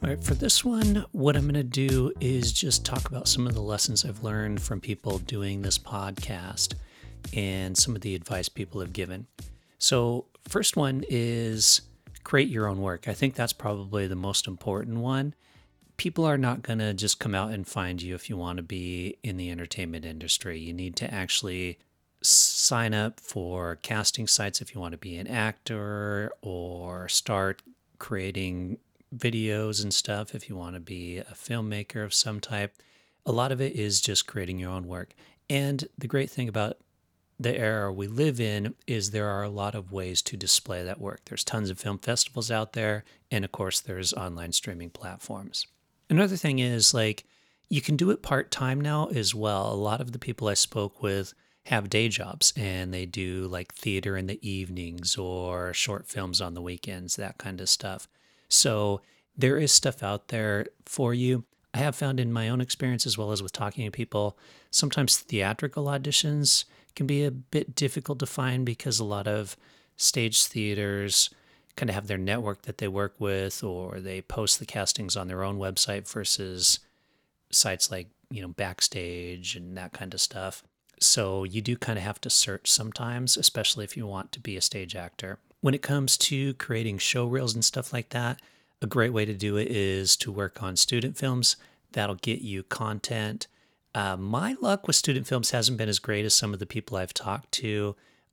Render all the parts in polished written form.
All right, for this one, what I'm going to do is just talk about some of the lessons I've learned from people doing this podcast and some of the advice people have given. So, first one is create your own work. I think that's probably the most important one. People are not going to just come out and find you if you want to be in the entertainment industry. You need to actually sign up for casting sites if you want to be an actor or start creating videos and stuff if you want to be a filmmaker of some type. A lot of it is just creating your own work. And the great thing about the era we live in is there are a lot of ways to display that work. There's tons of film festivals out there, and of course there's online streaming platforms. Another thing is you can do it part-time now as well. A lot of the people I spoke with have day jobs and they do like theater in the evenings or short films on the weekends, that kind of stuff. So there is stuff out there for you. I have found in my own experience, as well as with talking to people, sometimes theatrical auditions can be a bit difficult to find because a lot of stage theaters kind of have their network that they work with, or they post the castings on their own website versus sites like, Backstage and that kind of stuff. So you do kind of have to search sometimes, especially if you want to be a stage actor. When it comes to creating show reels and stuff like that, a great way to do it is to work on student films. That'll get you content. My luck with student films hasn't been as great as some of the people I've talked to.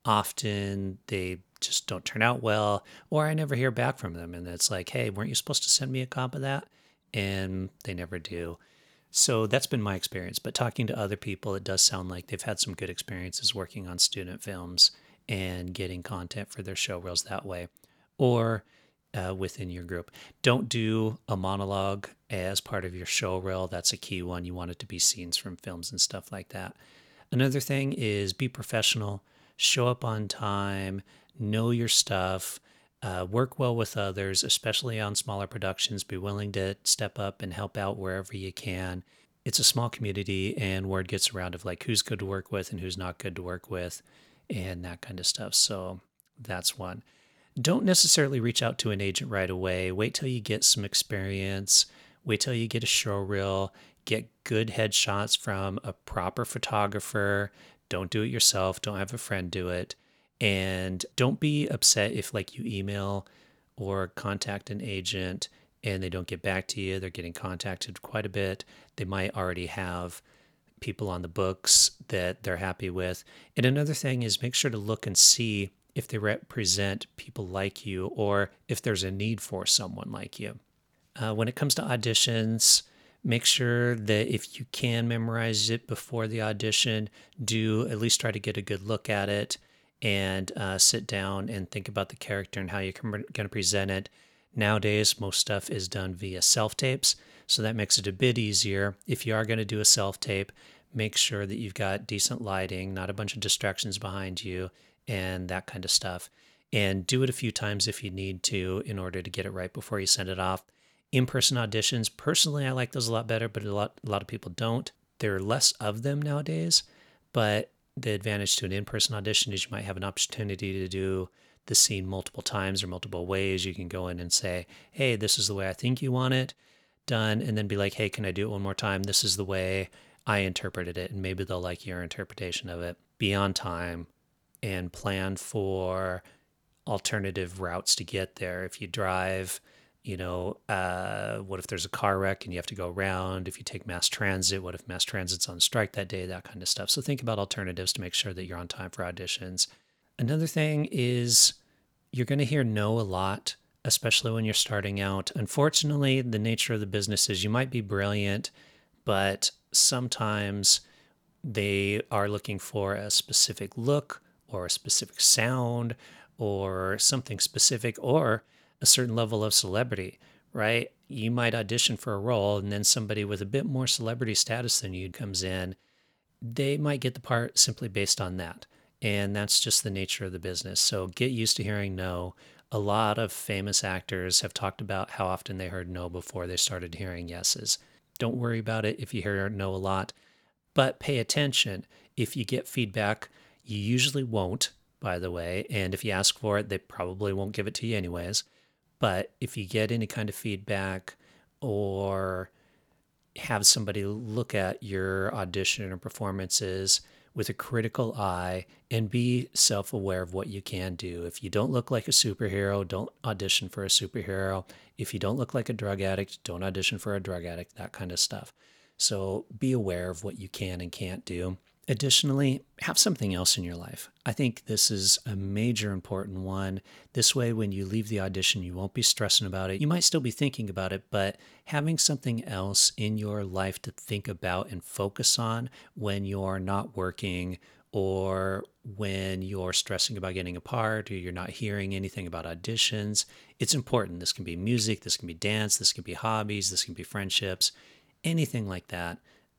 Often they just don't turn out well, or I never hear back from them. And it's like, hey, weren't you supposed to send me a copy of that? And they never do. So that's been my experience. But talking to other people, it does sound like they've had some good experiences working on student films and getting content for their show reels that way, or within your group. Don't do a monologue as part of your show reel. That's a key one. You want it to be scenes from films and stuff like that. Another thing is be professional, show up on time, know your stuff, work well with others, especially on smaller productions. Be willing to step up and help out wherever you can. It's a small community, and word gets around of who's good to work with and who's not good to work with, and that kind of stuff. So that's one. Don't necessarily reach out to an agent right away. Wait till you get some experience. Wait till you get a show reel. Get good headshots from a proper photographer. Don't do it yourself. Don't have a friend do it. And don't be upset if you email or contact an agent and they don't get back to you. They're getting contacted quite a bit. They might already have people on the books that they're happy with. And another thing is make sure to look and see if they represent people like you or if there's a need for someone like you. When it comes to auditions, make sure that if you can memorize it before the audition, do at least try to get a good look at it and sit down and think about the character and how you're going to present it. Nowadays, most stuff is done via self-tapes, so that makes it a bit easier. If you are going to do a self-tape, make sure that you've got decent lighting, not a bunch of distractions behind you, and that kind of stuff. And do it a few times if you need to in order to get it right before you send it off. In-person auditions, personally, I like those a lot better, but a lot of people don't. There are less of them nowadays, but the advantage to an in-person audition is you might have an opportunity to do the scene multiple times or multiple ways. You can go in and say, hey, this is the way I think you want it done, and then be like, hey, can I do it one more time? This is the way I interpreted it, and maybe they'll like your interpretation of it. Be on time and plan for alternative routes to get there. If you drive, what if there's a car wreck and you have to go around? If you take mass transit, what if mass transit's on strike that day? That kind of stuff. So think about alternatives to make sure that you're on time for auditions. Another thing is you're going to hear no a lot, especially when you're starting out. Unfortunately, the nature of the business is you might be brilliant, but sometimes they are looking for a specific look or a specific sound or something specific or a certain level of celebrity, right? You might audition for a role and then somebody with a bit more celebrity status than you comes in. They might get the part simply based on that. And that's just the nature of the business. So get used to hearing no. A lot of famous actors have talked about how often they heard no before they started hearing yeses. Don't worry about it if you hear no a lot, but pay attention. If you get feedback, you usually won't, by the way. And if you ask for it, they probably won't give it to you anyways. But if you get any kind of feedback or have somebody look at your audition or performances with a critical eye and be self-aware of what you can do. If you don't look like a superhero, don't audition for a superhero. If you don't look like a drug addict, don't audition for a drug addict, that kind of stuff. So be aware of what you can and can't do. Additionally, have something else in your life. I think this is a major important one. This way, when you leave the audition, you won't be stressing about it. You might still be thinking about it, but having something else in your life to think about and focus on when you're not working or when you're stressing about getting a part or you're not hearing anything about auditions, it's important. This can be music, this can be dance, this can be hobbies, this can be friendships, anything like that.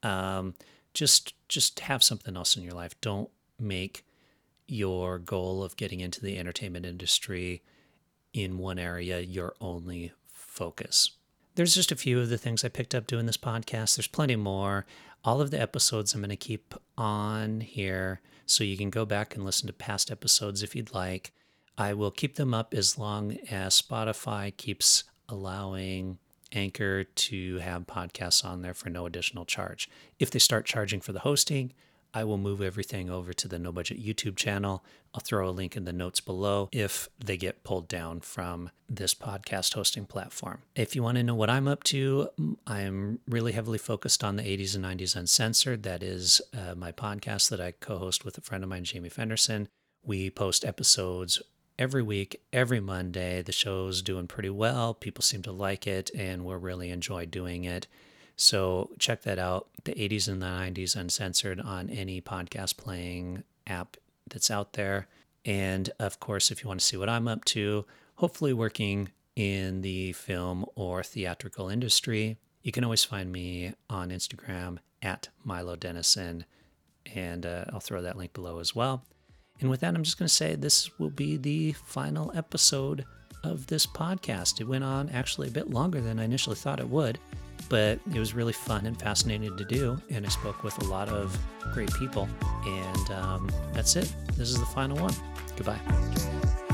Just have something else in your life. Don't make your goal of getting into the entertainment industry in one area your only focus. There's just a few of the things I picked up doing this podcast. There's plenty more. All of the episodes I'm going to keep on here, so you can go back and listen to past episodes if you'd like. I will keep them up as long as Spotify keeps allowing Anchor to have podcasts on there for no additional charge. If they start charging for the hosting, I will move everything over to the No Budget YouTube channel. I'll throw a link in the notes below if they get pulled down from this podcast hosting platform. If you want to know what I'm up to, I'm really heavily focused on the 80s and 90s Uncensored. That is my podcast that I co-host with a friend of mine, Jamie Fenderson. We post episodes every week, every Monday. The show's doing pretty well. People seem to like it, and we're really enjoy doing it. So check that out, the 80s and the 90s Uncensored, on any podcast playing app that's out there. And of course, if you want to see what I'm up to, hopefully working in the film or theatrical industry, you can always find me on Instagram at Milo Dennison, and I'll throw that link below as well. And with that, I'm just going to say this will be the final episode of this podcast. It went on actually a bit longer than I initially thought it would, but it was really fun and fascinating to do. And I spoke with a lot of great people. And that's it. This is the final one. Goodbye.